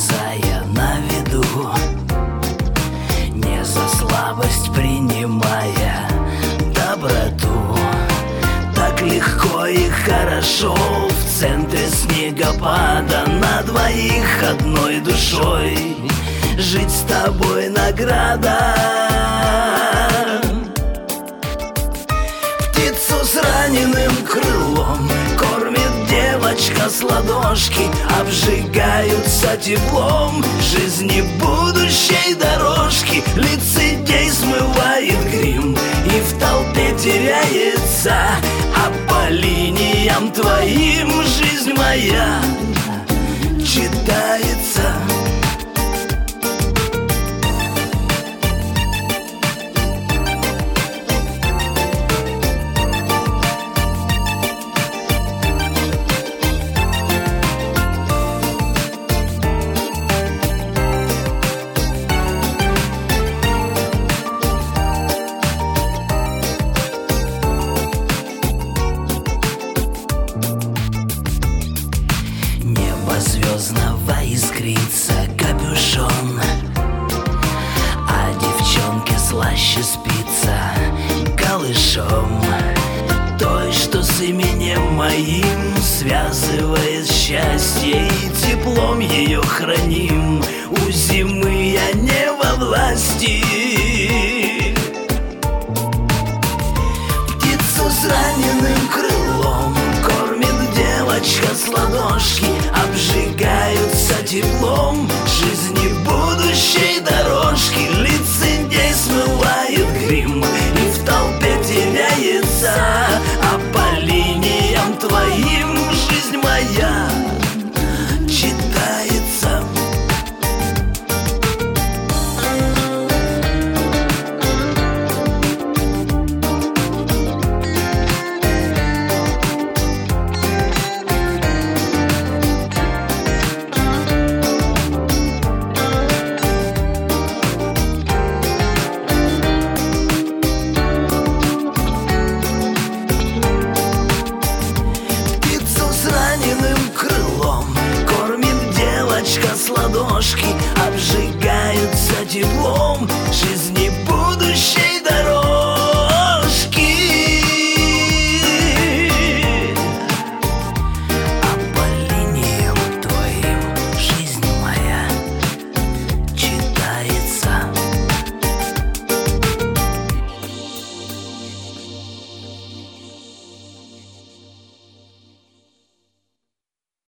исчезая на виду, не за слабость принимая доброту. Так легко и хорошо в центре снегопада на двоих одной душой жить с тобой награда. Птицу с раненым крылом кормит девочка с ладошки, обжигаются теплом жизни будущей дорожки. Лицедей смывает грим и в толпе теряется, а по линиям твоим жизнь моя читается. Звездного искрится капюшон, а девчонке слаще спится голышом. Той, что с именем моим связывает счастье, и теплом ее храним. У зимы я не во власти. Птицу с раненым крылом кормит девочка с ладошки, обжигаются теплом жизни будущей дорожки. Лицедей смывает грим и в толпе теряется, а по линиям твоим жизнь моя читается. С ладошки обжигаются теплом жизни будущей дороги.